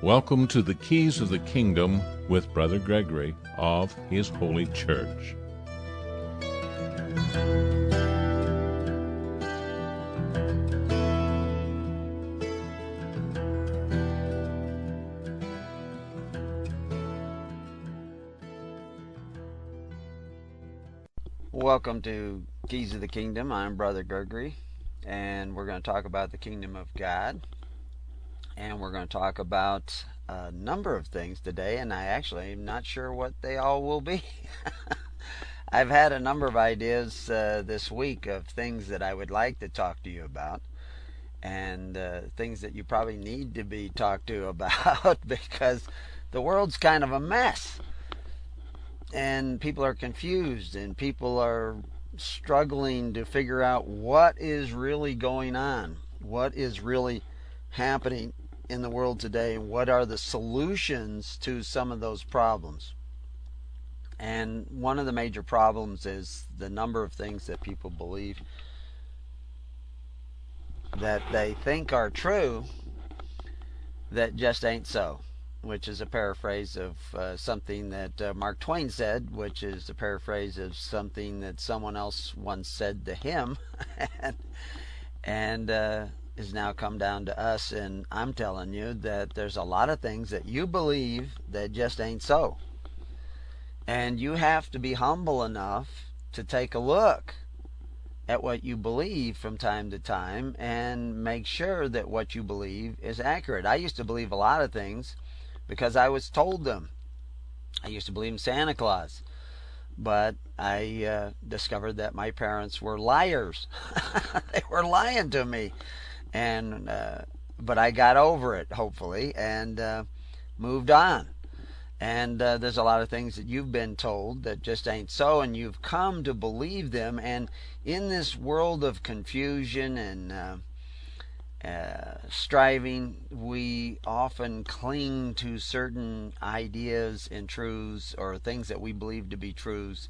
Welcome to the Keys of the Kingdom with Brother Gregory of His Holy Church. Welcome to Keys of the Kingdom. I'm Brother Gregory, and we're going to talk about the Kingdom of God. And we're going to talk about a number of things today, and I actually am not sure what they all will be. I've had a number of ideas this week of things that I would like to talk to you about, and things that you probably need to be talked to about because the world's kind of a mess. And people are confused, and people are struggling to figure out what is really going on, what is really happening in the world today, and what are the solutions to some of those problems. And one of the major problems is the number of things that people believe that they think are true that just ain't so, which is a paraphrase of something that Mark Twain said, which is a paraphrase of something that someone else once said to him, and is now come down to us. And I'm telling you that there's a lot of things that you believe that just ain't so. And you have to be humble enough to take a look at what you believe from time to time and make sure that what you believe is accurate. I used to believe a lot of things because I was told them. I used to believe in Santa Claus, but I discovered that my parents were liars. They were lying to me, and but I got over it, hopefully, and moved on. And there's a lot of things that you've been told that just ain't so, and you've come to believe them. And in this world of confusion and striving, we often cling to certain ideas and truths or things that we believe to be truths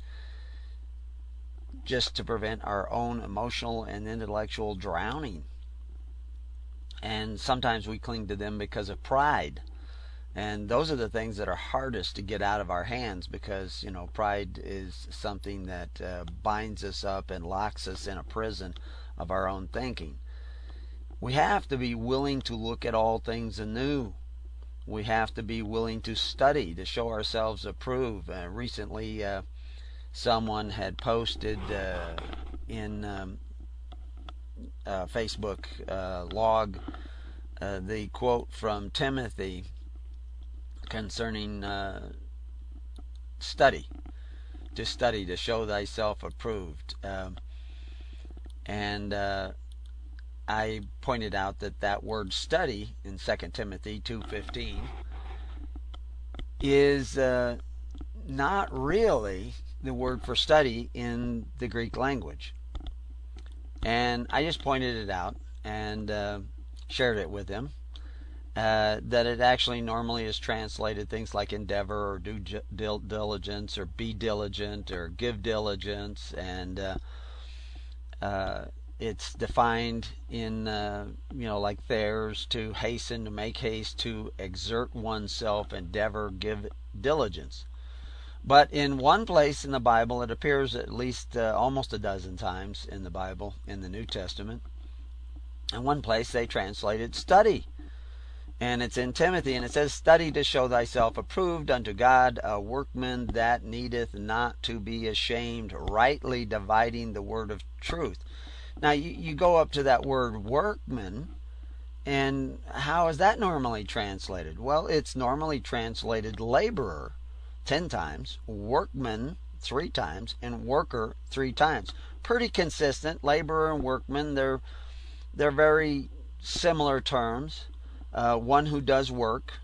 just to prevent our own emotional and intellectual drowning. And sometimes we cling to them because of pride. And those are the things that are hardest to get out of our hands because, pride is something that binds us up and locks us in a prison of our own thinking. We have to be willing to look at all things anew. We have to be willing to study to show ourselves approved. Recently, someone had posted in Facebook log the quote from Timothy concerning study to show thyself approved. And I pointed out that word study in 2 Timothy 2:15 is not really the word for study in the Greek language. And I just pointed it out and shared it with him, that it actually normally is translated things like endeavor or do diligence or be diligent or give diligence, and it's defined in, like Thayer's, to hasten, to make haste, to exert oneself, endeavor, give diligence. But in one place in the Bible, it appears at least almost a dozen times in the Bible, in the New Testament. In one place they translated study. And it's in Timothy, and it says, study to show thyself approved unto God, a workman that needeth not to be ashamed, rightly dividing the word of truth. Now, you go up to that word workman, and how is that normally translated? Well, it's normally translated laborer 10 times, workman 3 times, and worker 3 times. Pretty consistent. Laborer and workman, they're very similar terms. One who does work,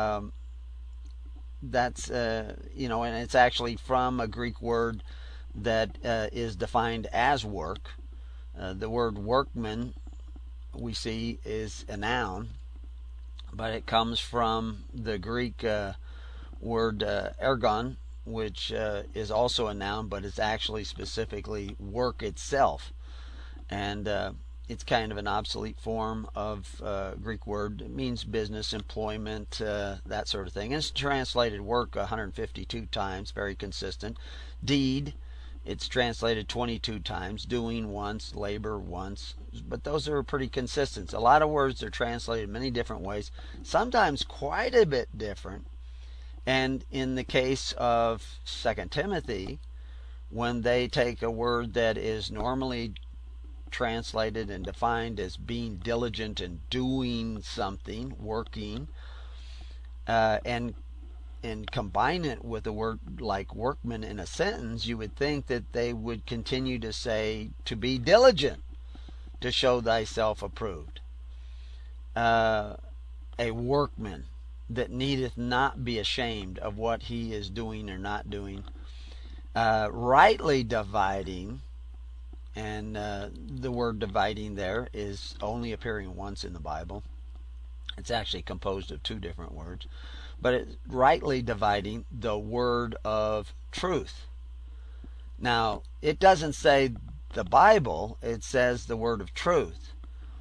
that's, and it's actually from a Greek word that is defined as work. The word workman, we see, is a noun, but it comes from the Greek word ergon, which is also a noun, but it's actually specifically work itself. And it's kind of an obsolete form of Greek word. It means business, employment, that sort of thing. And it's translated work 152 times, very consistent. Deed, it's translated 22 times. Doing once, labor once. But those are pretty consistent. A lot of words are translated many different ways, sometimes quite a bit different. And in the case of 2 Timothy, when they take a word that is normally translated and defined as being diligent and doing something, working, and combine it with a word like workman in a sentence, you would think that they would continue to say to be diligent, to show thyself approved. A workman that needeth not be ashamed of what he is doing or not doing, rightly dividing. And the word dividing there is only appearing once in the Bible. It's actually composed of two different words. But it's rightly dividing the word of truth. Now, it doesn't say the Bible, it says the word of truth.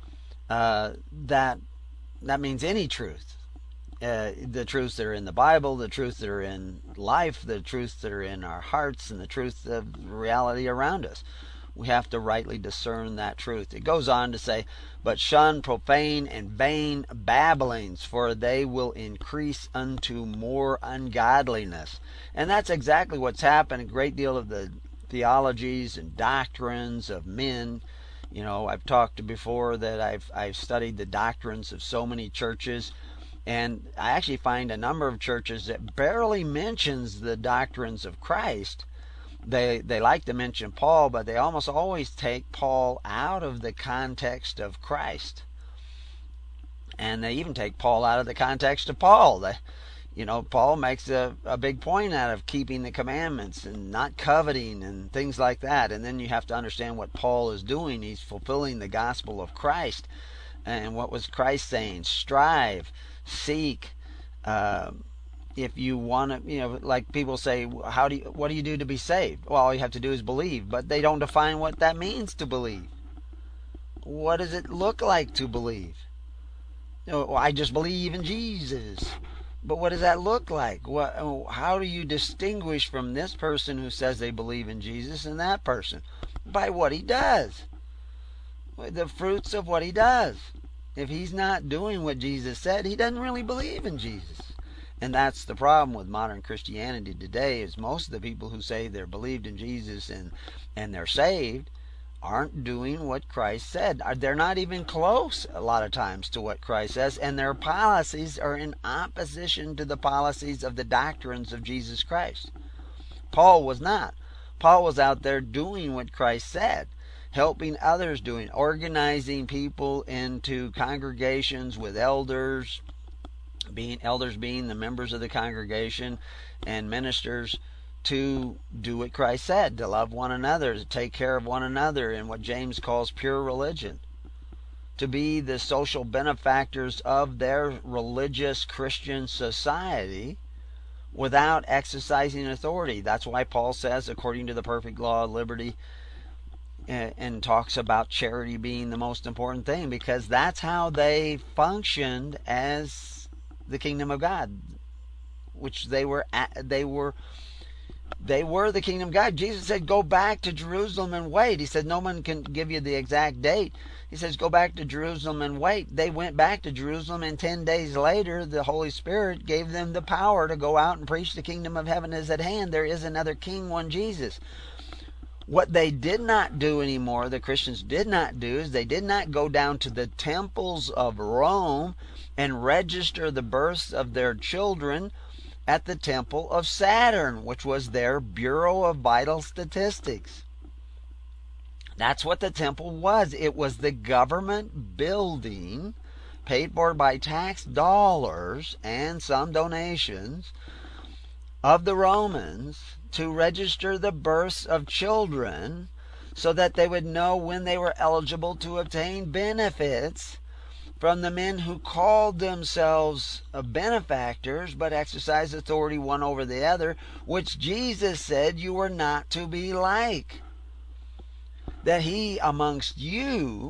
That means any truth. The truths that are in the Bible, the truths that are in life, the truths that are in our hearts, and the truth of reality around us. We have to rightly discern that truth. It goes on to say, but shun profane and vain babblings, for they will increase unto more ungodliness. And that's exactly what's happened. A great deal of the theologies and doctrines of men. You know, I've talked before that I've studied the doctrines of so many churches, and I actually find a number of churches that barely mentions the doctrines of Christ. They like to mention Paul, but they almost always take Paul out of the context of Christ. And they even take Paul out of the context of Paul. Paul makes a big point out of keeping the commandments and not coveting and things like that. And then you have to understand what Paul is doing. He's fulfilling the gospel of Christ. And what was Christ saying? Strive, seek, if you want to, like people say, what do you do to be saved? Well, all you have to do is believe, but they don't define what that means to believe. What does it look like to believe? I just believe in Jesus. But what does that look like? How do you distinguish from this person who says they believe in Jesus and that person? By what he does. The fruits of what he does. If he's not doing what Jesus said, he doesn't really believe in Jesus. And that's the problem with modern Christianity today, is most of the people who say they're believed in Jesus and they're saved aren't doing what Christ said. They're not even close a lot of times to what Christ says, and their policies are in opposition to the policies of the doctrines of Jesus Christ. Paul was not. Paul was out there doing what Christ said, helping others doing, organizing people into congregations with elders, being the members of the congregation, and ministers to do what Christ said, to love one another, to take care of one another in what James calls pure religion, to be the social benefactors of their religious Christian society without exercising authority. That's why Paul says, according to the perfect law of liberty, and talks about charity being the most important thing, because that's how they functioned as the kingdom of God, which they were the kingdom of God. Jesus said, go back to Jerusalem and wait. He said, no one can give you the exact date. He says, go back to Jerusalem and wait. They went back to Jerusalem, and 10 days later, the Holy Spirit gave them the power to go out and preach the kingdom of heaven is at hand. There is another king, one Jesus. What they did not do anymore, the Christians did not do, is they did not go down to the temples of Rome and register the births of their children at the temple of Saturn, which was their Bureau of Vital Statistics. That's what the temple was. It was the government building paid for by tax dollars and some donations of the Romans to register the births of children so that they would know when they were eligible to obtain benefits from the men who called themselves benefactors but exercised authority one over the other, which Jesus said you were not to be like. That he amongst you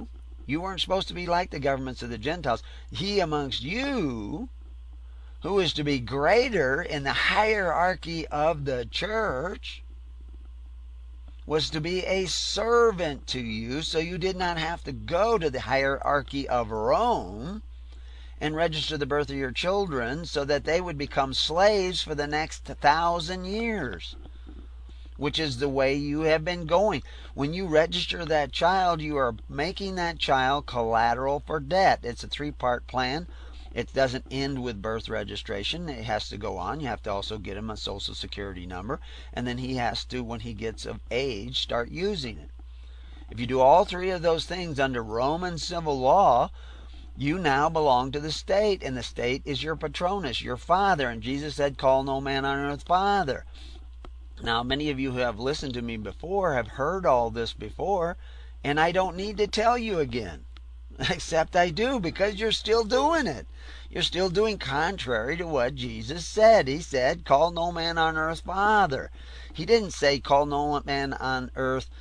You weren't supposed to be like the governments of the Gentiles. He amongst you, who is to be greater in the hierarchy of the church, was to be a servant to you, so you did not have to go to the hierarchy of Rome and register the birth of your children so that they would become slaves for the next 1,000 years, which is the way you have been going. When you register that child, you are making that child collateral for debt. It's a 3-part plan. It doesn't end with birth registration. It has to go on. You have to also get him a Social Security number, and then he has to, when he gets of age, start using it. If you do all 3 of those things under Roman civil law, you now belong to the state, and the state is your patronus, your father. And Jesus said, call no man on earth father. Now, many of you who have listened to me before have heard all this before, and I don't need to tell you again. Except I do, because you're still doing it. You're still doing contrary to what Jesus said. He said, call no man on earth father. He didn't say, call no man on earth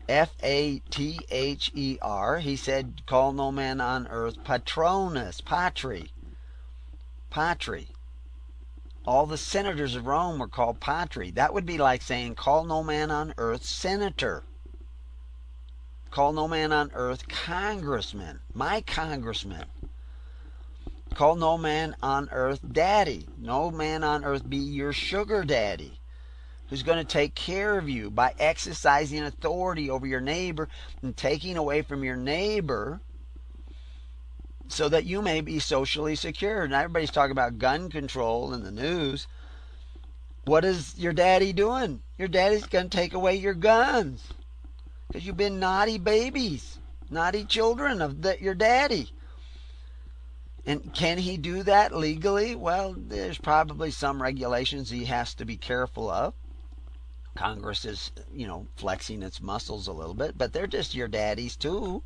F-A-T-H-E-R. He said, call no man on earth patronus, patri. Patri. All the senators of Rome were called patri. That would be like saying, call no man on earth senator. Call no man on earth congressman, my congressman. Call no man on earth daddy. No man on earth be your sugar daddy, who's going to take care of you by exercising authority over your neighbor and taking away from your neighbor so that you may be socially secure. Now everybody's talking about gun control in the news. What is your daddy doing? Your daddy's going to take away your guns because you've been naughty babies, naughty children of your daddy. And can he do that legally? Well, there's probably some regulations he has to be careful of. Congress is, flexing its muscles a little bit, but they're just your daddies too.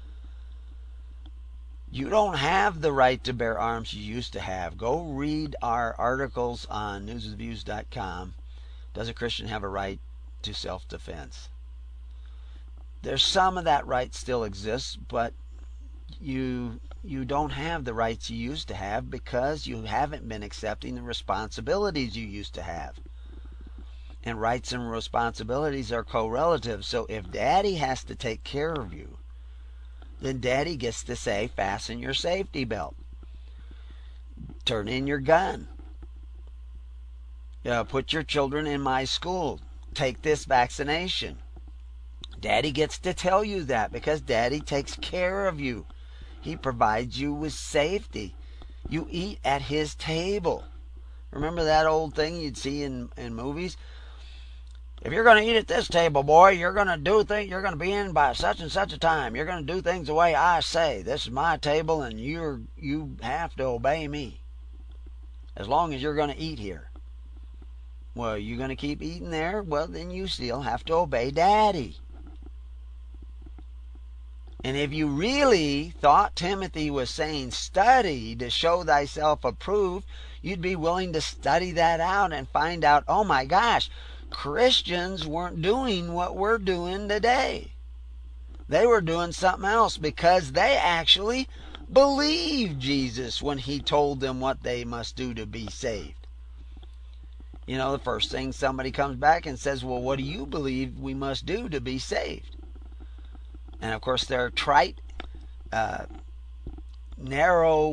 You don't have the right to bear arms you used to have. Go read our articles on newswithviews.com. Does a Christian have a right to self-defense? There's some of that right still exists, but you don't have the rights you used to have because you haven't been accepting the responsibilities you used to have. And rights and responsibilities are correlative. So if daddy has to take care of you, then daddy gets to say, fasten your safety belt. Turn in your gun. Put your children in my school. Take this vaccination. Daddy gets to tell you that because daddy takes care of you. He provides you with safety. You eat at his table. Remember that old thing you'd see in movies? If you're going to eat at this table, boy, you're going to do things. You're going to be in by such and such a time. You're going to do things the way I say. This is my table, and you have to obey me. As long as you're going to eat here. Well, you're going to keep eating there? Well, then you still have to obey Daddy. And if you really thought Timothy was saying study to show thyself approved, you'd be willing to study that out and find out, oh my gosh, Christians weren't doing what we're doing today. They were doing something else because they actually believed Jesus when he told them what they must do to be saved. The first thing somebody comes back and says, well, what do you believe we must do to be saved? And of course, their trite, narrow,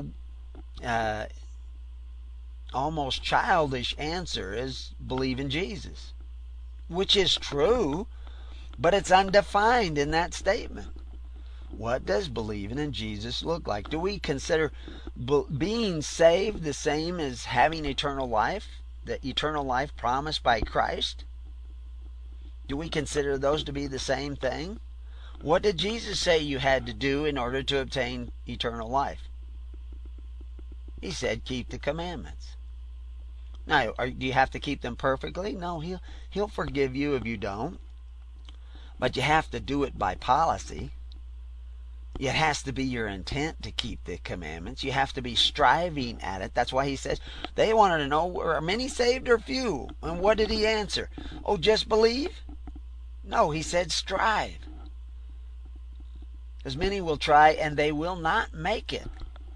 almost childish answer is believe in Jesus, which is true, but it's undefined in that statement. What does believing in Jesus look like? Do we consider being saved the same as having eternal life, the eternal life promised by Christ? Do we consider those to be the same thing? What did Jesus say you had to do in order to obtain eternal life? He said, keep the commandments. Now, do you have to keep them perfectly? No, he'll forgive you if you don't. But you have to do it by policy. It has to be your intent to keep the commandments. You have to be striving at it. That's why he says, they wanted to know, are many saved or few? And what did he answer? Oh, just believe? No, he said strive. Because many will try and they will not make it.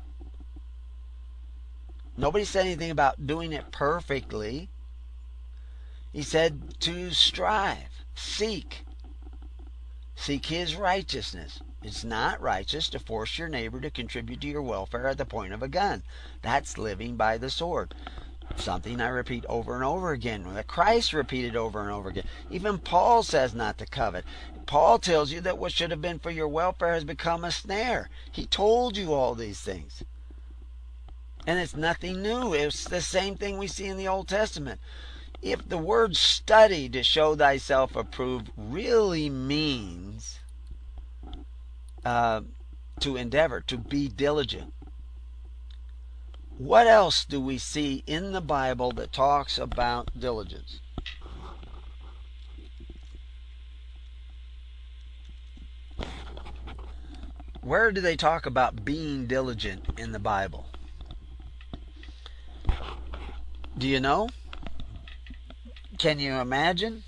Nobody said anything about doing it perfectly. He said to strive, seek his righteousness. It's not righteous to force your neighbor to contribute to your welfare at the point of a gun. That's living by the sword. Something I repeat over and over again, that Christ repeated over and over again. Even Paul says not to covet. Paul tells you that what should have been for your welfare has become a snare. He told you all these things. And it's nothing new. It's the same thing we see in the Old Testament. If the word study to show thyself approved really means to endeavor, to be diligent, what else do we see in the Bible that talks about diligence? Where do they talk about being diligent in the Bible? Do you know? Can you imagine?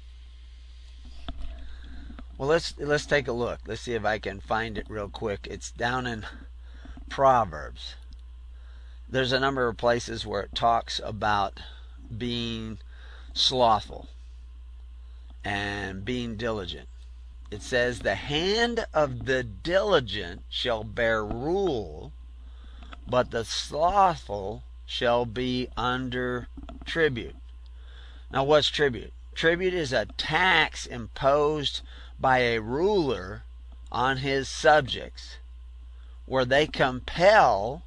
Well, let's take a look. Let's see if I can find it real quick. It's down in Proverbs. There's a number of places where it talks about being slothful and being diligent. It says, the hand of the diligent shall bear rule, but the slothful shall be under tribute. Now, what's tribute? Tribute is a tax imposed by a ruler on his subjects, where they compel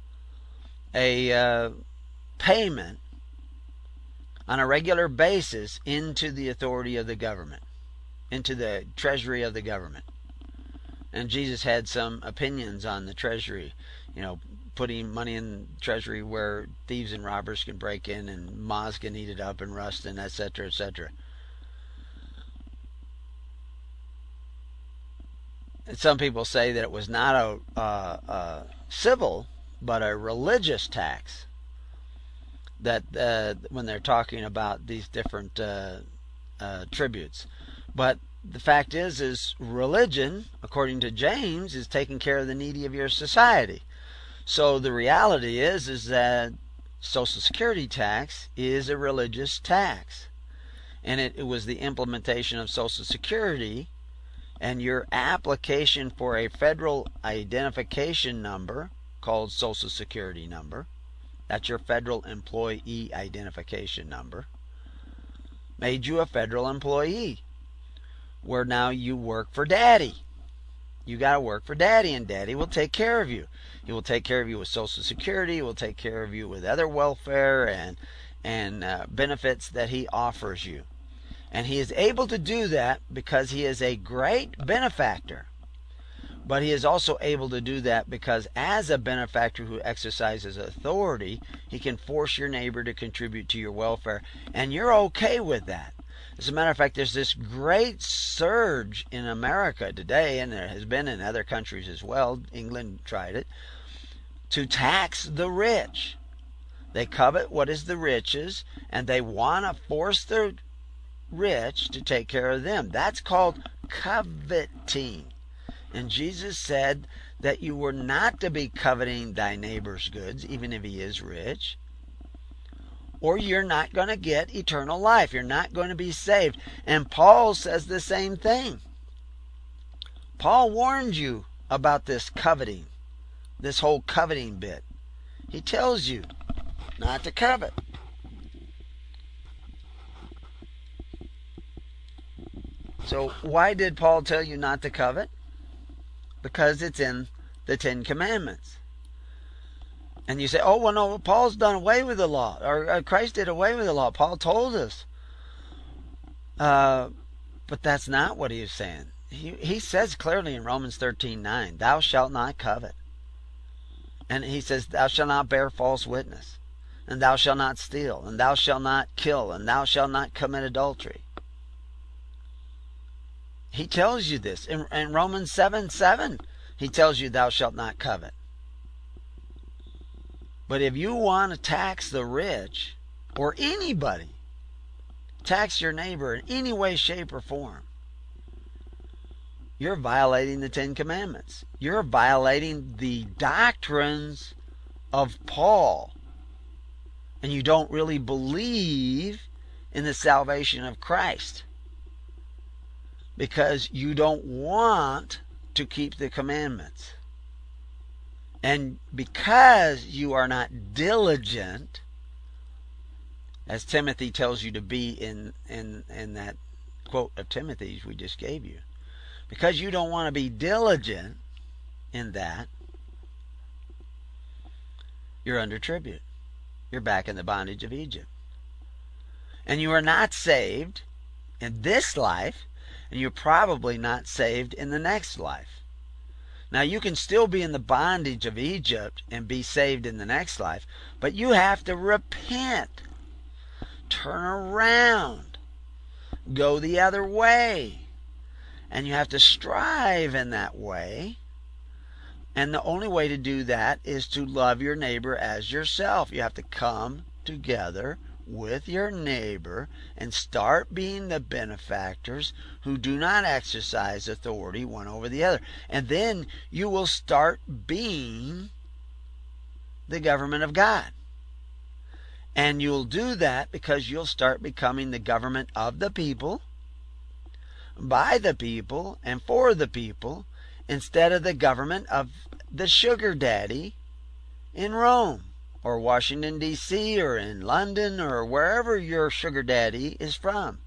a payment on a regular basis into the authority of the government, into the treasury of the government. And Jesus had some opinions on the treasury, putting money in treasury where thieves and robbers can break in and moths can eat it up and rust and etc., etc. And some people say that it was not a civil but a religious tax, that when they're talking about these different tributes. But the fact is religion, according to James, is taking care of the needy of your society. So the reality is that Social Security tax is a religious tax. And it was the implementation of Social Security and your application for a federal identification number called Social Security number. That's your federal employee identification number. Made you a federal employee, where now you work for Daddy. You got to work for Daddy, and Daddy will take care of you. He will take care of you with Social Security. He will take care of you with other welfare and benefits that he offers you. And he is able to do that because he is a great benefactor. But he is also able to do that because as a benefactor who exercises authority, he can force your neighbor to contribute to your welfare. And you're okay with that. As a matter of fact, there's this great surge in America today, and there has been in other countries as well. England tried it, to tax the rich. They covet what is the rich's, and they want to force the rich to take care of them. That's called coveting. And Jesus said that you were not to be coveting thy neighbor's goods, even if he is rich, or you're not going to get eternal life. You're not going to be saved. And Paul says the same thing. Paul warned you about this coveting, this whole coveting bit. He tells you not to covet. So why did Paul tell you not to covet? Because it's in the Ten Commandments. And you say, oh, well, no, Paul's done away with the law. Or Christ did away with the law. Paul told us. But that's not what he is saying. He says clearly in Romans 13:9, thou shalt not covet. And he says, thou shalt not bear false witness. And thou shalt not steal. And thou shalt not kill. And thou shalt not commit adultery. He tells you this. In Romans 7:7, he tells you thou shalt not covet. But if you want to tax the rich, or anybody, tax your neighbor in any way, shape, or form, you're violating the Ten Commandments. You're violating the doctrines of Paul. And you don't really believe in the salvation of Christ because you don't want to keep the commandments. And because you are not diligent, as Timothy tells you to be in that quote of Timothy's we just gave you, because you don't want to be diligent in that, you're under tribute. You're back in the bondage of Egypt. And you are not saved in this life, and you're probably not saved in the next life. Now, you can still be in the bondage of Egypt and be saved in the next life, but you have to repent, turn around, go the other way, and you have to strive in that way. And the only way to do that is to love your neighbor as yourself. You have to come together with your neighbor and start being the benefactors who do not exercise authority one over the other. And then you will start being the government of God. And you'll do that because you'll start becoming the government of the people, by the people, and for the people, instead of the government of the sugar daddy in Rome or Washington, D.C., or in London, or wherever your sugar daddy is from.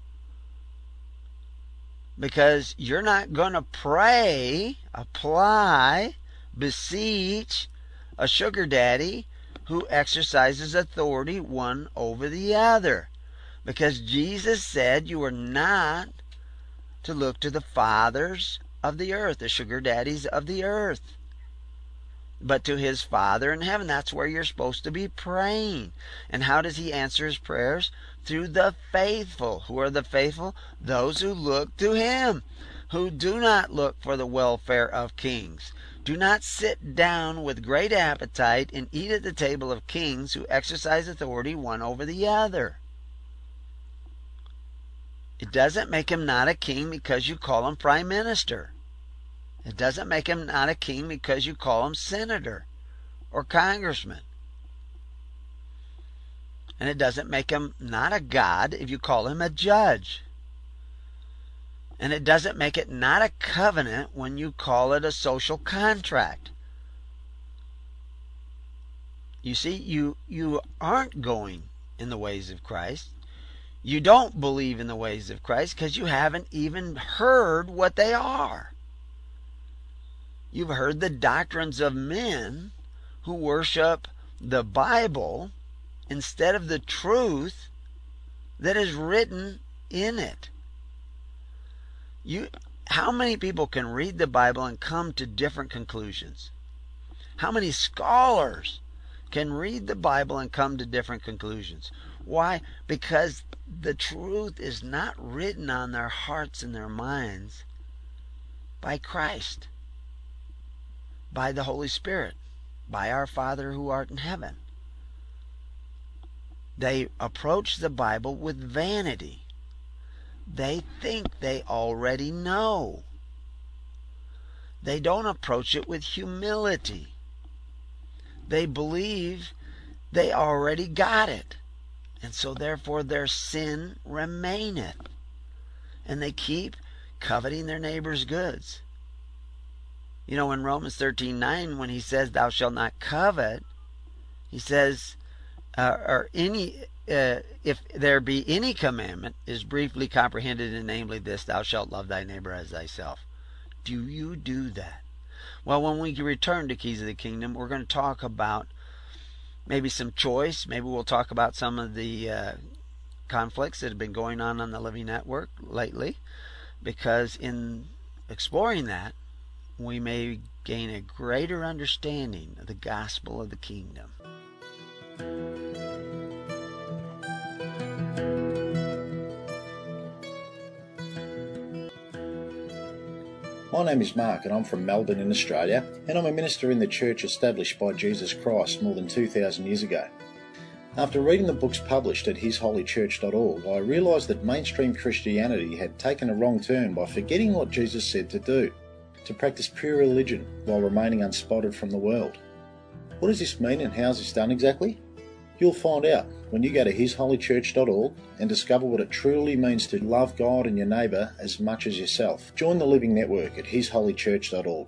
Because you're not going to pray, apply, beseech a sugar daddy who exercises authority one over the other. Because Jesus said you are not to look to the fathers of the earth, the sugar daddies of the earth, but to his Father in heaven. That's where you're supposed to be praying. And how does he answer his prayers? Through the faithful. Who are the faithful? Those who look to him, who do not look for the welfare of kings. Do not sit down with great appetite and eat at the table of kings who exercise authority one over the other. It doesn't make him not a king because you call him prime minister. It doesn't make him not a king because you call him senator or congressman. And it doesn't make him not a god if you call him a judge. And it doesn't make it not a covenant when you call it a social contract. You see, you aren't going in the ways of Christ. You don't believe in the ways of Christ because you haven't even heard what they are. You've heard the doctrines of men who worship the Bible instead of the truth that is written in it. How many people can read the Bible and come to different conclusions? How many scholars can read the Bible and come to different conclusions? Why? Because the truth is not written on their hearts and their minds by Christ, by the Holy Spirit, by our Father who art in heaven. They approach the Bible with vanity. They think they already know. They don't approach it with humility. They believe they already got it. And so therefore their sin remaineth. And they keep coveting their neighbor's goods. You know, in Romans 13:9, when he says, "Thou shalt not covet," he says, if there be any commandment, is briefly comprehended in namely this: Thou shalt love thy neighbor as thyself. Do you do that? Well, when we return to Keys of the Kingdom, we're going to talk about maybe some choice. Maybe we'll talk about some of the conflicts that have been going on the Living Network lately, because in exploring that, we may gain a greater understanding of the gospel of the kingdom. My name is Mark and I'm from Melbourne in Australia, and I'm a minister in the church established by Jesus Christ more than 2,000 years ago. After reading the books published at hisholychurch.org, I realised that mainstream Christianity had taken a wrong turn by forgetting what Jesus said to do. to practice pure religion while remaining unspotted from the world. What does this mean and how is this done exactly? You'll find out when you go to hisholychurch.org and discover what it truly means to love God and your neighbour as much as yourself. Join the Living Network at hisholychurch.org.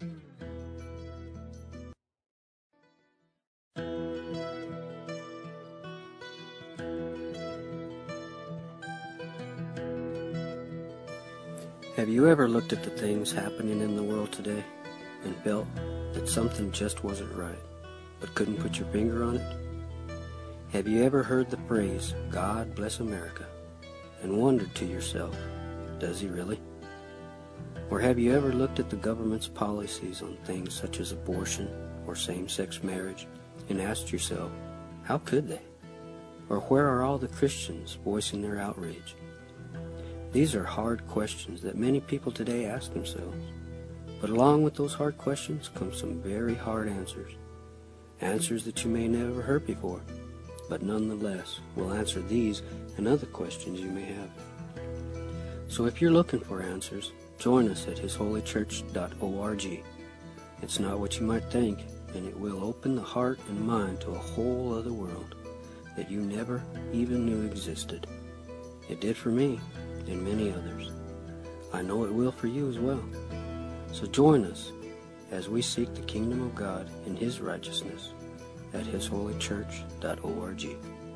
Have you ever looked at the things happening in the world today and felt that something just wasn't right, but couldn't put your finger on it? Have you ever heard the phrase, "God bless America," and wondered to yourself, does he really? Or have you ever looked at the government's policies on things such as abortion or same-sex marriage and asked yourself, how could they? Or where are all the Christians voicing their outrage? These are hard questions that many people today ask themselves. But along with those hard questions come some very hard answers. Answers that you may never heard before, but nonetheless will answer these and other questions you may have. So if you're looking for answers, join us at hisholychurch.org. It's not what you might think, and it will open the heart and mind to a whole other world that you never even knew existed. It did for me and many others. I know it will for you as well. So join us as we seek the kingdom of God and His righteousness at hisholychurch.org.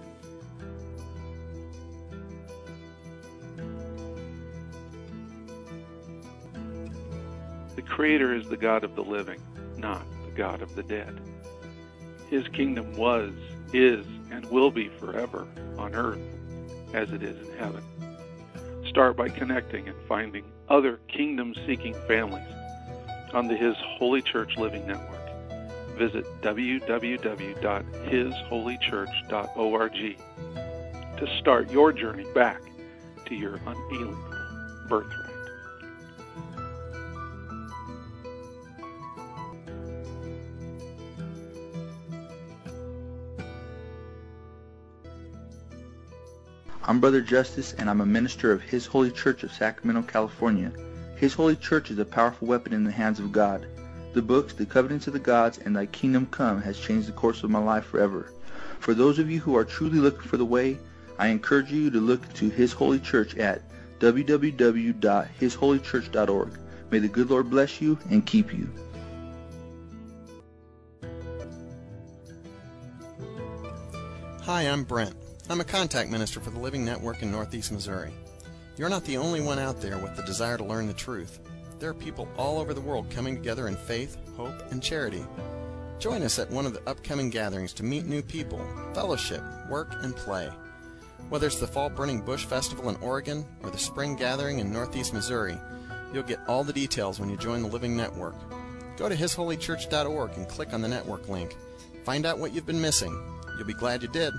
The Creator is the God of the living, not the God of the dead. His kingdom was, is, and will be forever on earth as it is in heaven. Start by connecting and finding other kingdom-seeking families on the His Holy Church Living Network. Visit www.hisholychurch.org to start your journey back to your unalienable birthright. I'm Brother Justice, and I'm a minister of His Holy Church of Sacramento, California. His Holy Church is a powerful weapon in the hands of God. The books, The Covenants of the Gods, and Thy Kingdom Come has changed the course of my life forever. For those of you who are truly looking for the way, I encourage you to look to His Holy Church at www.hisholychurch.org. May the good Lord bless you and keep you. Hi, I'm Brent. I'm a contact minister for the Living Network in Northeast Missouri. You're not the only one out there with the desire to learn the truth. There are people all over the world coming together in faith, hope, and charity. Join us at one of the upcoming gatherings to meet new people, fellowship, work, and play. Whether it's the Fall Burning Bush Festival in Oregon or the Spring Gathering in Northeast Missouri, you'll get all the details when you join the Living Network. Go to hisholychurch.org and click on the network link. Find out what you've been missing. You'll be glad you did.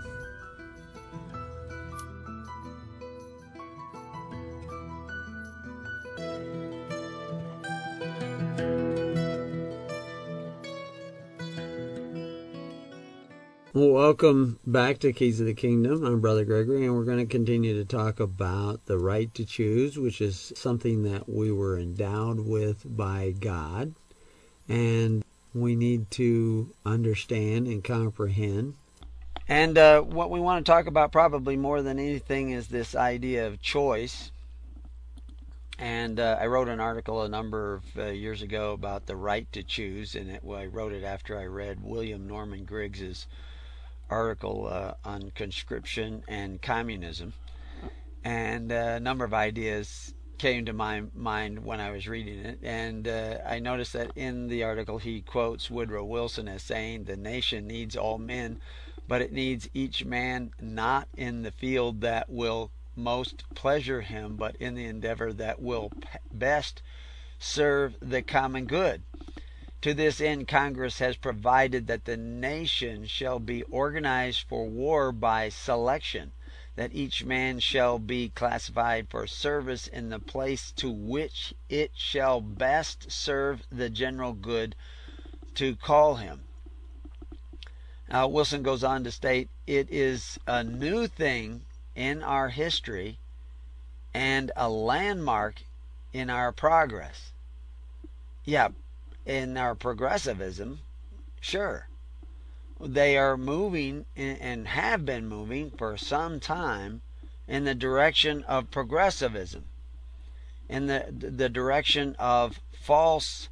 Welcome back to Keys of the Kingdom. I'm Brother Gregory, and we're going to continue to talk about the right to choose, which is something that we were endowed with by God, and we need to understand and comprehend. And what we want to talk about probably more than anything is this idea of choice. And I wrote an article a number of years ago about the right to choose, and I wrote it after I read William Norman Griggs's article on conscription and communism, and a number of ideas came to my mind when I was reading it, and I noticed that in the article he quotes Woodrow Wilson as saying, "The nation needs all men, but it needs each man not in the field that will most pleasure him, but in the endeavor that will best serve the common good. To this end, Congress has provided that the nation shall be organized for war by selection, that each man shall be classified for service in the place to which it shall best serve the general good to call him." Now, Wilson goes on to state, "It is a new thing in our history and a landmark in our progress. Yeah, in our progressivism, sure. They are moving and have been moving for some time in the direction of progressivism, in the direction of false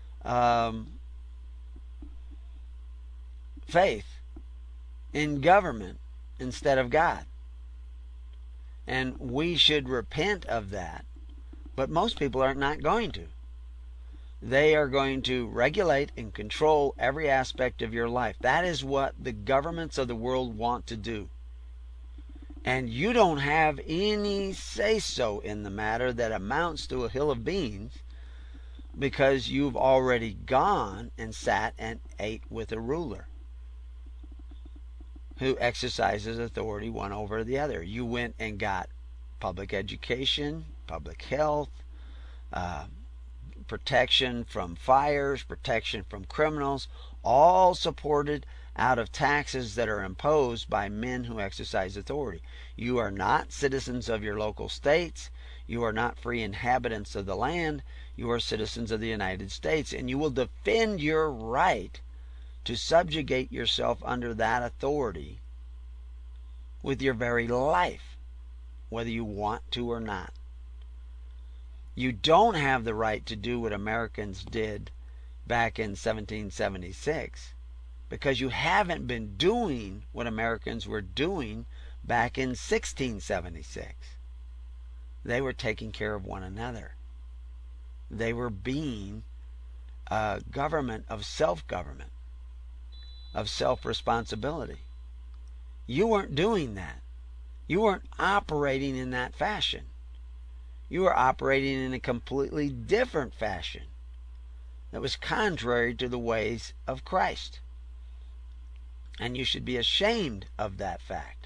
faith in government instead of God. And we should repent of that. But most people are not going to. They are going to regulate and control every aspect of your life. That is what the governments of the world want to do. And you don't have any say-so in the matter that amounts to a hill of beans, because you've already gone and sat and ate with a ruler who exercises authority one over the other. You went and got public education, public health, protection from fires, protection from criminals, all supported out of taxes that are imposed by men who exercise authority. You are not citizens of your local states. You are not free inhabitants of the land. You are citizens of the United States, and you will defend your right to subjugate yourself under that authority with your very life, whether you want to or not. You don't have the right to do what Americans did back in 1776, because you haven't been doing what Americans were doing back in 1676. They were taking care of one another. They were being a government of self-government, of self-responsibility. You weren't doing that. You weren't operating in that fashion. You were operating in a completely different fashion that was contrary to the ways of Christ. And you should be ashamed of that fact.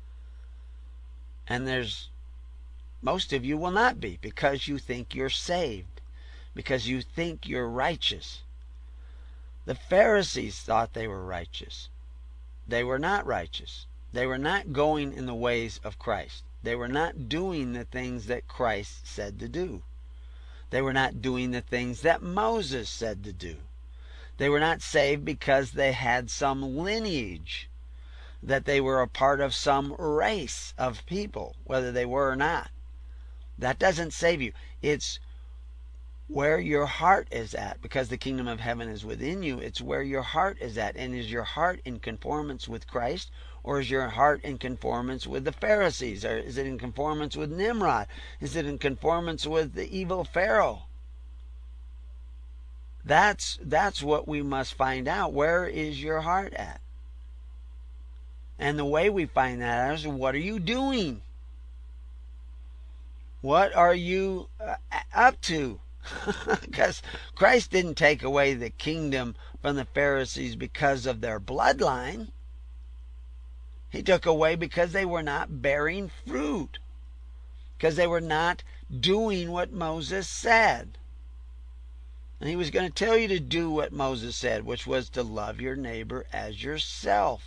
And most of you will not be, because you think you're saved, because you think you're righteous. The Pharisees thought they were righteous. They were not righteous. They were not going in the ways of Christ. They were not doing the things that Christ said to do. They were not doing the things that Moses said to do. They were not saved because they had some lineage, that they were a part of some race of people, whether they were or not. That doesn't save you. It's where your heart is at, because the kingdom of heaven is within you. It's where your heart is at. And is your heart in conformance with Christ, or is your heart in conformance with the Pharisees? Or is it in conformance with Nimrod? Is it in conformance with the evil Pharaoh? That's what we must find out. Where is your heart at? And the way we find that out is, what are you doing? What are you up to? Because Christ didn't take away the kingdom from the Pharisees because of their bloodline. He took away because they were not bearing fruit, because they were not doing what Moses said. And he was going to tell you to do what Moses said, which was to love your neighbor as yourself.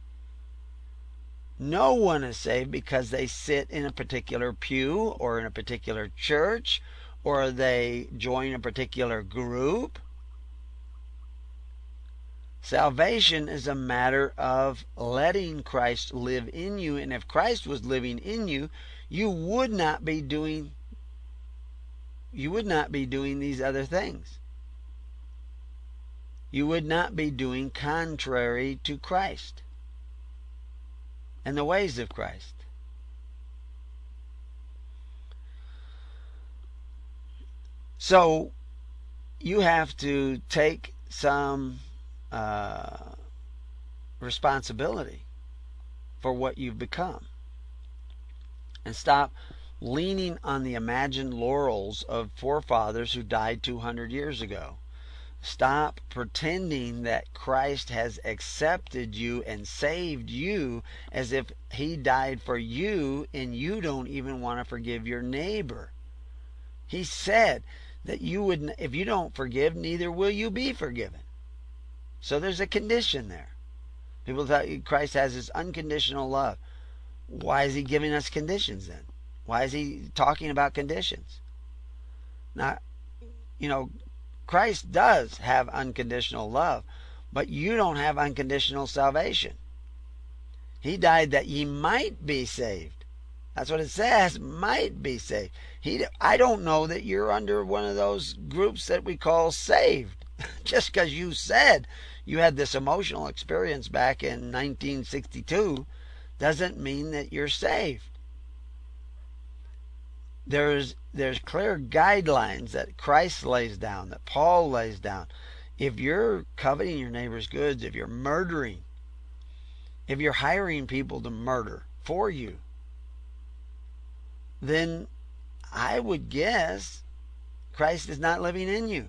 No one is saved because they sit in a particular pew or in a particular church, or they join a particular group. Salvation is a matter of letting Christ live in you. And if Christ was living in you, you would not be doing these other things. You would not be doing contrary to Christ and the ways of Christ. So you have to take some responsibility for what you've become, and stop leaning on the imagined laurels of forefathers who died 200 years ago. Stop pretending that Christ has accepted you and saved you as if he died for you, and you don't even want to forgive your neighbor. He said that if you don't forgive, neither will you be forgiven. So there's a condition there. People thought Christ has this unconditional love. Why is he giving us conditions then? Why is he talking about conditions? Now, Christ does have unconditional love, but you don't have unconditional salvation. He died that ye might be saved. That's what it says, might be saved. I don't know that you're under one of those groups that we call saved. Just because you said you had this emotional experience back in 1962 doesn't mean that you're saved. There's clear guidelines that Christ lays down, that Paul lays down. If you're coveting your neighbor's goods, if you're murdering, if you're hiring people to murder for you, then I would guess Christ is not living in you.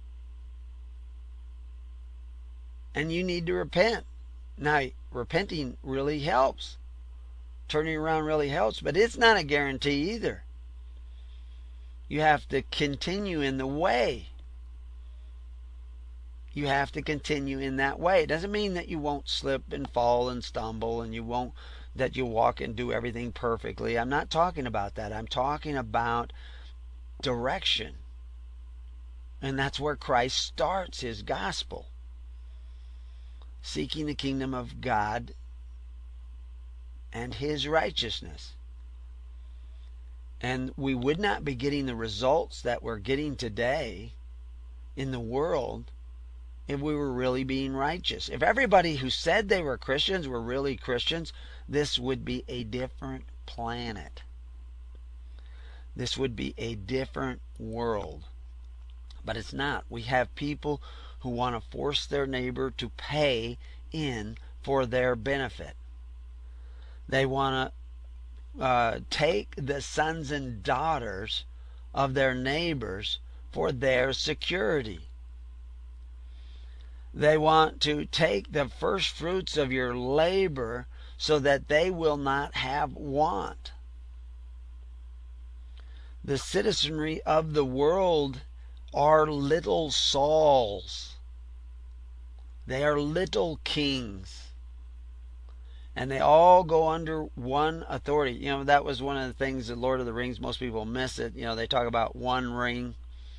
And you need to repent. Now, repenting really helps. Turning around really helps, but it's not a guarantee either. You have to continue in the way. You have to continue in that way. It doesn't mean that you won't slip and fall and stumble and that you walk and do everything perfectly. I'm not talking about that. I'm talking about direction. And that's where Christ starts his gospel. Seeking the kingdom of God and his righteousness. And we would not be getting the results that we're getting today in the world if we were really being righteous. If everybody who said they were Christians were really Christians, this would be a different planet. This would be a different world. But it's not. We have people who want to force their neighbor to pay in for their benefit. They want to take the sons and daughters of their neighbors for their security. They want to take the first fruits of your labor so that they will not have want. The citizenry of the world are little Sauls. They are little kings. And they all go under one authority. You know, that was one of the things in Lord of the Rings. Most people miss it. You know, they talk about one ring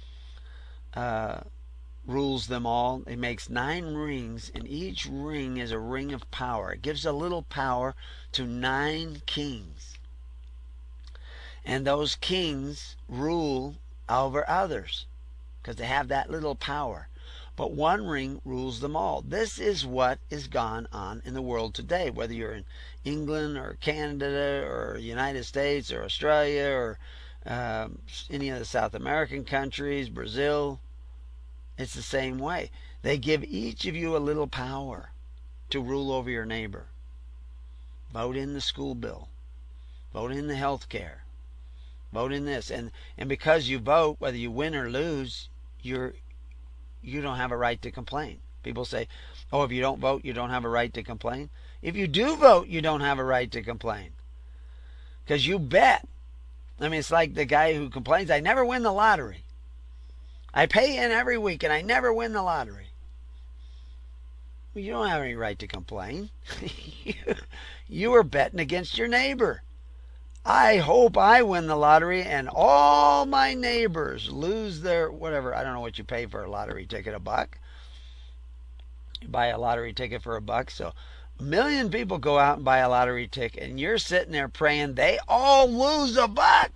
rules them all. It makes 9 rings, and each ring is a ring of power. It gives a little power to 9 kings. And those kings rule over others because they have that little power. But one ring rules them all. This is what is gone on in the world today, whether you're in England or Canada or the United States or Australia or any of the South American countries, Brazil. It's the same way. They give each of you a little power to rule over your neighbor. Vote in the school bill. Vote in the health care. Vote in this. And because you vote, whether you win or lose, you don't have a right to complain. People say, oh, if you don't vote, you don't have a right to complain. If you do vote, you don't have a right to complain. Because you bet. I mean, it's like the guy who complains, I never win the lottery. I pay in every week and I never win the lottery. Well, you don't have any right to complain. You are betting against your neighbor. I hope I win the lottery and all my neighbors lose their whatever. I don't know what you pay for a lottery ticket, $1. You buy a lottery ticket for $1. So 1 million people go out and buy a lottery ticket, and you're sitting there praying they all lose $1.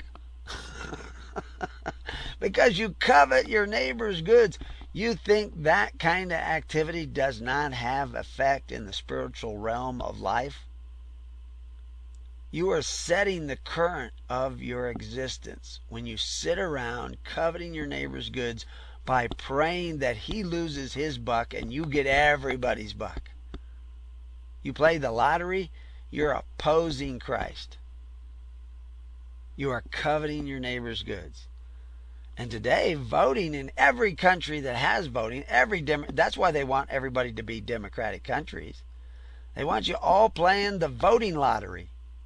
Because you covet your neighbor's goods. You think that kind of activity does not have effect in the spiritual realm of life? You are setting the current of your existence when you sit around coveting your neighbor's goods by praying that he loses his buck and you get everybody's buck. You play the lottery, you're opposing Christ. You are coveting your neighbor's goods. And today, voting in every country that has voting, that's why they want everybody to be democratic countries. They want you all playing the voting lottery.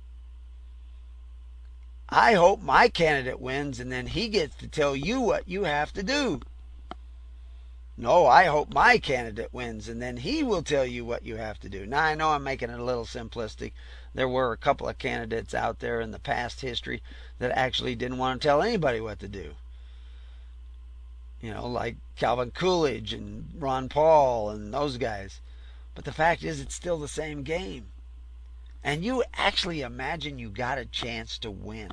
I hope my candidate wins and then he gets to tell you what you have to do. No, I hope my candidate wins and then he will tell you what you have to do. Now, I know I'm making it a little simplistic. There were a couple of candidates out there in the past history that actually didn't want to tell anybody what to do. like Calvin Coolidge and Ron Paul and those guys. But the fact is, it's still the same game. And you actually imagine you got a chance to win.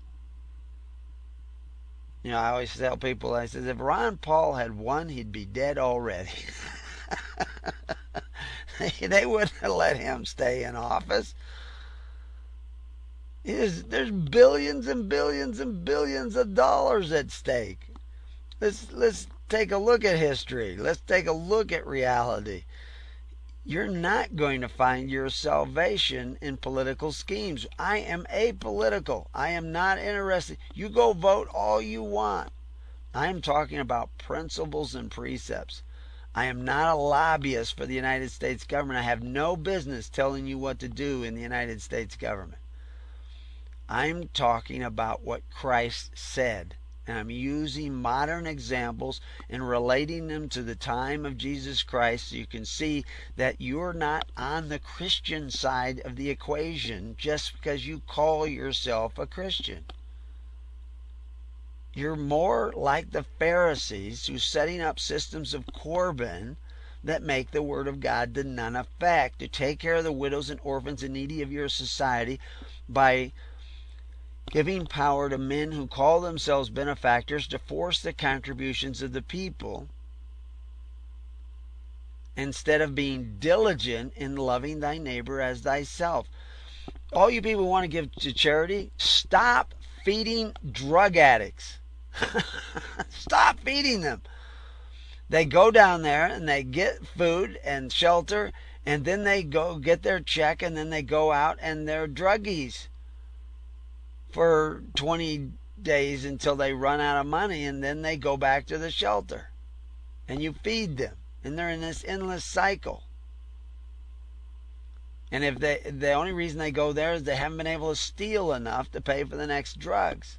I always tell people, I said, if Ron Paul had won, he'd be dead already. They wouldn't have let him stay in office. There's billions and billions and billions of dollars at stake. Let's take a look at history. Let's take a look at reality. You're not going to find your salvation in political schemes. I am apolitical. I am not interested. You go vote all you want. I am talking about principles and precepts. I am not a lobbyist for the United States government. I have no business telling you what to do in the United States government. I'm talking about what Christ said. And I'm using modern examples and relating them to the time of Jesus Christ so you can see that you're not on the Christian side of the equation just because you call yourself a Christian. You're more like the Pharisees who's setting up systems of Corban that make the Word of God to none effect, to take care of the widows and orphans and needy of your society by giving power to men who call themselves benefactors to force the contributions of the people instead of being diligent in loving thy neighbor as thyself. All you people who want to give to charity, stop feeding drug addicts. Stop feeding them. They go down there and they get food and shelter, and then they go get their check, and then they go out and they're druggies for 20 days until they run out of money, and then they go back to the shelter. And you feed them. And they're in this endless cycle. And if the only reason they go there is they haven't been able to steal enough to pay for the next drugs.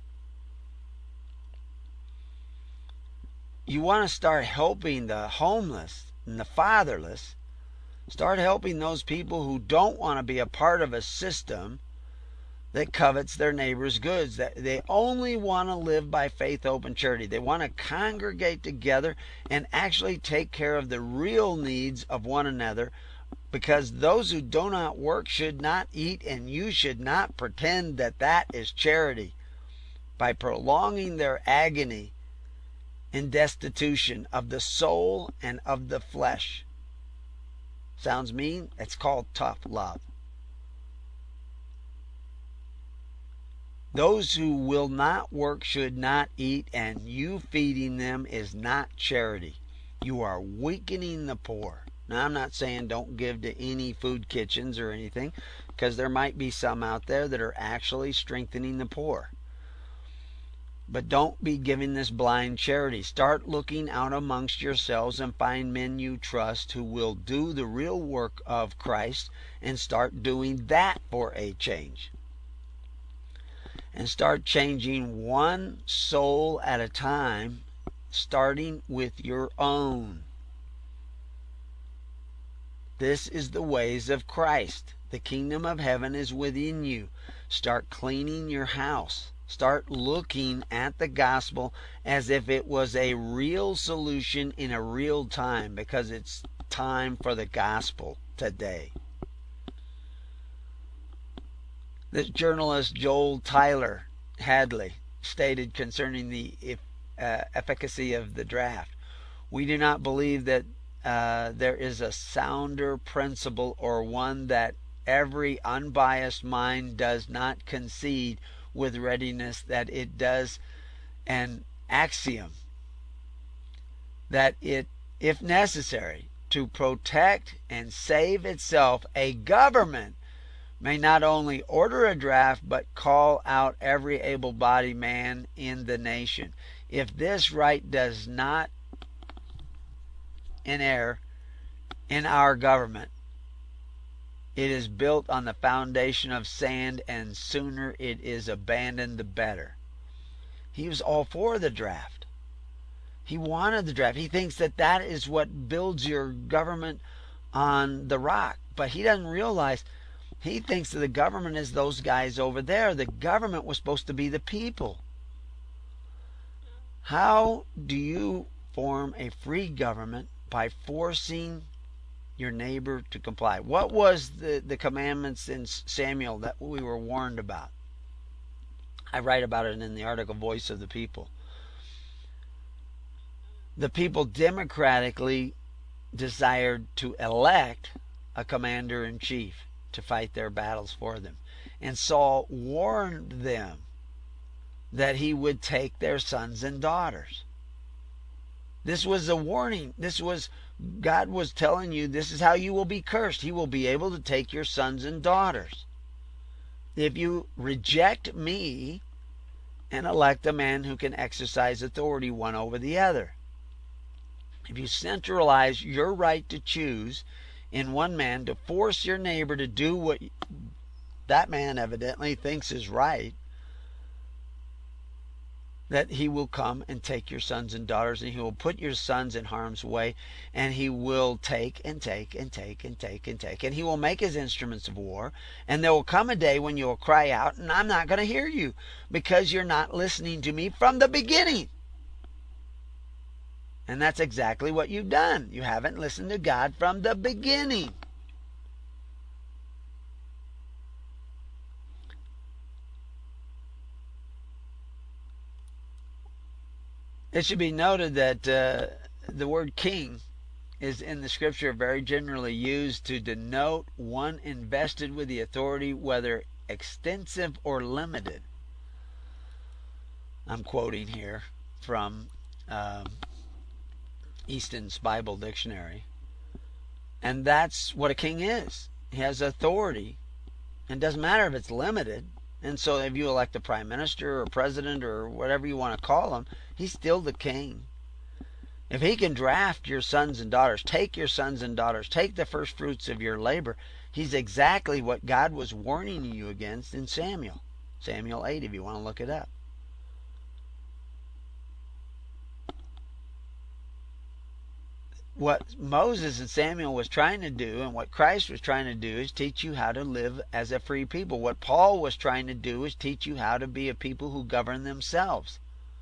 You want to start helping the homeless and the fatherless. Start helping those people who don't want to be a part of a system that covets their neighbor's goods. That they only want to live by faith, hope, and charity. They want to congregate together and actually take care of the real needs of one another, because those who do not work should not eat, and you should not pretend that that is charity by prolonging their agony in destitution of the soul and of the flesh. Sounds mean? It's called tough love. Those who will not work should not eat, and you feeding them is not charity. You are weakening the poor. Now, I'm not saying don't give to any food kitchens or anything, because there might be some out there that are actually strengthening the poor. But don't be giving this blind charity. Start looking out amongst yourselves and find men you trust who will do the real work of Christ, and start doing that for a change. And start changing one soul at a time, starting with your own. This is the ways of Christ. The kingdom of heaven is within you. Start cleaning your house. Start looking at the gospel as if it was a real solution in a real time, because it's time for the gospel today. This journalist Joel Tyler Hadley stated concerning the efficacy of the draft, "We do not believe that there is a sounder principle, or one that every unbiased mind does not concede with readiness that it does an axiom that it, if necessary, to protect and save itself, a government may not only order a draft, but call out every able-bodied man in the nation. If this right does not inhere in our government, it is built on the foundation of sand, and sooner it is abandoned the better." He was all for the draft. He wanted the draft. He thinks that that is what builds your government on the rock. But he doesn't realize, he thinks that the government is those guys over there. The government was supposed to be the people. How do you form a free government? By forcing your neighbor to comply. What was the commandments in Samuel that we were warned about? I write about it in the article Voice of the People. The people democratically desired to elect a commander-in-chief to fight their battles for them. And Saul warned them that he would take their sons and daughters. This was a warning. God was telling you, this is how you will be cursed. He will be able to take your sons and daughters. If you reject me and elect a man who can exercise authority one over the other. If you centralize your right to choose in one man to force your neighbor to do what that man evidently thinks is right, that he will come and take your sons and daughters, and he will put your sons in harm's way, and he will take and take and take and take and take, and he will make his instruments of war, and there will come a day when you will cry out, and I'm not going to hear you, because you're not listening to me from the beginning. And that's exactly what you've done. You haven't listened to God from the beginning. It should be noted that the word king is in the scripture very generally used to denote one invested with the authority, whether extensive or limited. I'm quoting here from Easton's Bible Dictionary. And that's what a king is. He has authority. And it doesn't matter if it's limited. And so if you elect a prime minister or president or whatever you want to call him, he's still the king. If he can draft your sons and daughters, take your sons and daughters, take the first fruits of your labor, he's exactly what God was warning you against in Samuel. Samuel 8, if you want to look it up. What Moses and Samuel was trying to do, and what Christ was trying to do, is teach you how to live as a free people. What Paul was trying to do is teach you how to be a people who govern themselves.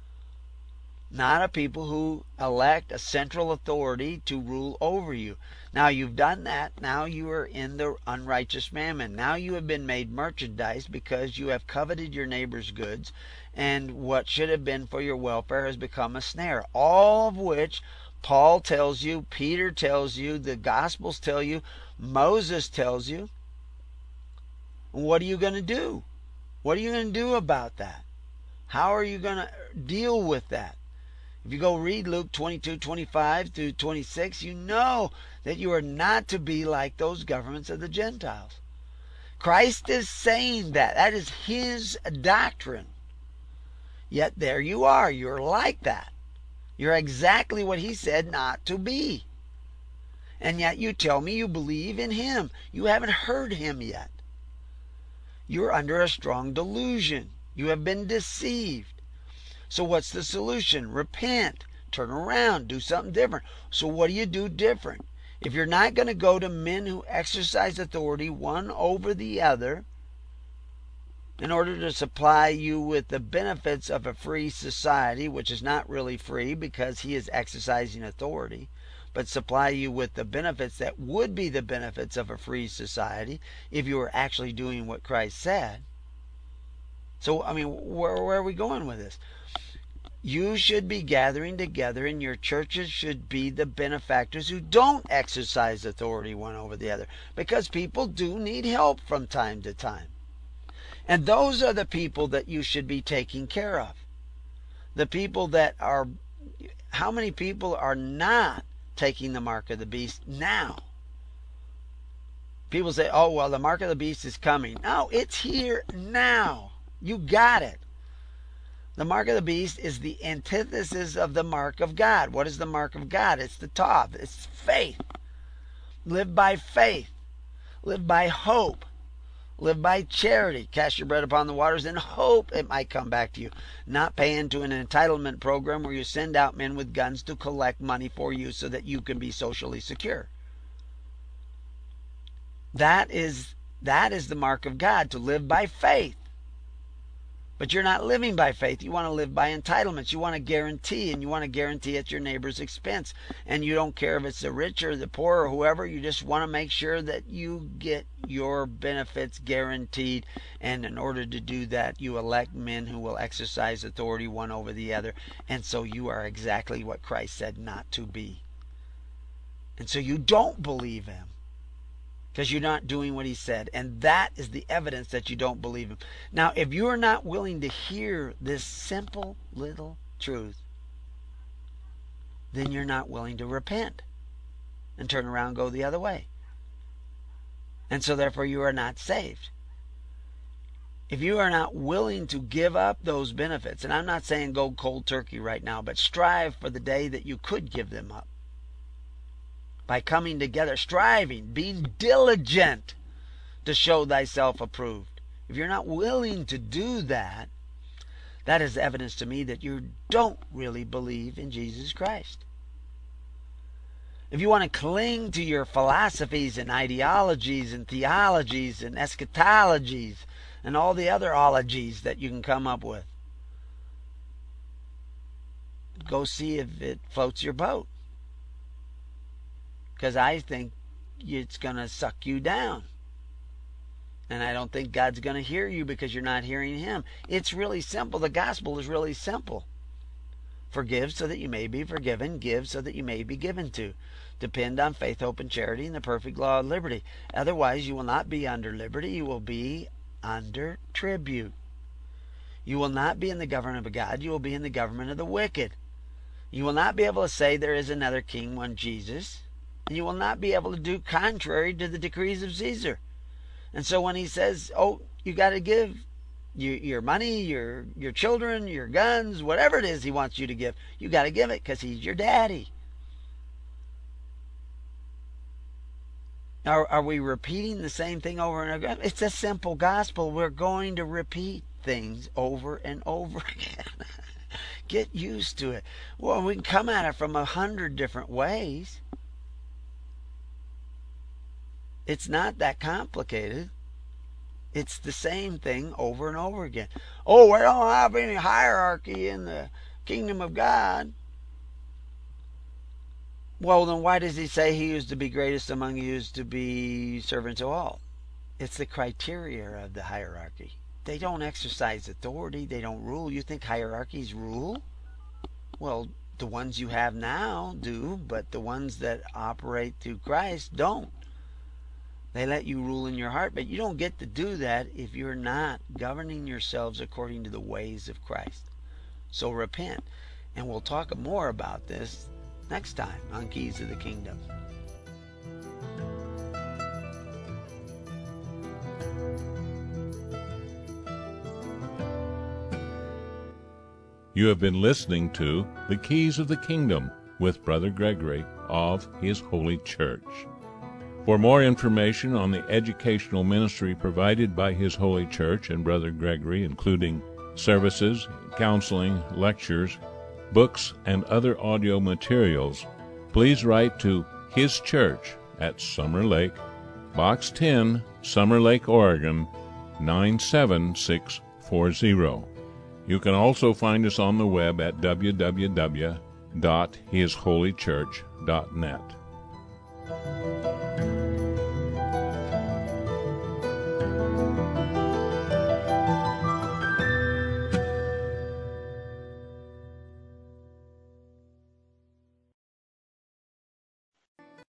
Not a people who elect a central authority to rule over you. Now you've done that. Now you are in the unrighteous mammon. Now you have been made merchandise because you have coveted your neighbor's goods, and what should have been for your welfare has become a snare. All of which Paul tells you, Peter tells you, the Gospels tell you, Moses tells you. What are you going to do? What are you going to do about that? How are you going to deal with that? If you go read Luke 22:25 through 26, you know that you are not to be like those governments of the Gentiles. Christ is saying that. That is his doctrine. Yet there you are. You're like that. You're exactly what he said not to be. And yet you tell me you believe in him. You haven't heard him yet. You're under a strong delusion. You have been deceived. So what's the solution? Repent. Turn around. Do something different. So what do you do different? If you're not going to go to men who exercise authority one over the other in order to supply you with the benefits of a free society, which is not really free because he is exercising authority, but supply you with the benefits that would be the benefits of a free society if you were actually doing what Christ said. So, I mean, where are we going with this? You should be gathering together, and your churches should be the benefactors who don't exercise authority one over the other, because people do need help from time to time. And those are the people that you should be taking care of. The people that are, how many people are not taking the mark of the beast now? People say, oh, well, the mark of the beast is coming. No, it's here now. You got it. The mark of the beast is the antithesis of the mark of God. What is the mark of God? It's the Tav. It's faith. Live by faith. Live by hope. Live by charity. Cast your bread upon the waters and hope it might come back to you. Not pay into an entitlement program where you send out men with guns to collect money for you so that you can be socially secure. That is the mark of God, to live by faith. But you're not living by faith. You want to live by entitlements. You want to guarantee, and you want to guarantee at your neighbor's expense. And you don't care if it's the rich or the poor or whoever. You just want to make sure that you get your benefits guaranteed. And in order to do that, you elect men who will exercise authority one over the other. And so you are exactly what Christ said not to be. And so you don't believe him, because you're not doing what he said. And that is the evidence that you don't believe him. Now, if you are not willing to hear this simple little truth, then you're not willing to repent and turn around and go the other way. And so therefore you are not saved. If you are not willing to give up those benefits, and I'm not saying go cold turkey right now, but strive for the day that you could give them up. By coming together, striving, being diligent to show thyself approved. If you're not willing to do that, that is evidence to me that you don't really believe in Jesus Christ. If you want to cling to your philosophies and ideologies and theologies and eschatologies and all the other ologies that you can come up with, go see if it floats your boat. Because I think it's going to suck you down. And I don't think God's going to hear you because you're not hearing him. It's really simple. The gospel is really simple. Forgive so that you may be forgiven. Give so that you may be given to. Depend on faith, hope, and charity and the perfect law of liberty. Otherwise, you will not be under liberty. You will be under tribute. You will not be in the government of God. You will be in the government of the wicked. You will not be able to say there is another king, one Jesus. And you will not be able to do contrary to the decrees of Caesar. And so when he says, oh, you got to give your money, your children, your guns, whatever it is he wants you to give, you got to give it because he's your daddy. Are we repeating the same thing over and over? It's a simple gospel. We're going to repeat things over and over again. Get used to it. Well, we can come at it from 100 different ways. It's not that complicated. It's the same thing over and over again. Oh, we don't have any hierarchy in the kingdom of God. Well, then why does he say he who is to be greatest among you is to be servant to all? It's the criteria of the hierarchy. They don't exercise authority. They don't rule. You think hierarchies rule? Well, the ones you have now do, but the ones that operate through Christ don't. They let you rule in your heart, but you don't get to do that if you're not governing yourselves according to the ways of Christ. So repent. And we'll talk more about this next time on Keys of the Kingdom. You have been listening to The Keys of the Kingdom with Brother Gregory of His Holy Church. For more information on the educational ministry provided by His Holy Church and Brother Gregory, including services, counseling, lectures, books, and other audio materials, please write to His Church at Summer Lake, Box 10, Summer Lake, Oregon, 97640. You can also find us on the web at www.hisholychurch.net.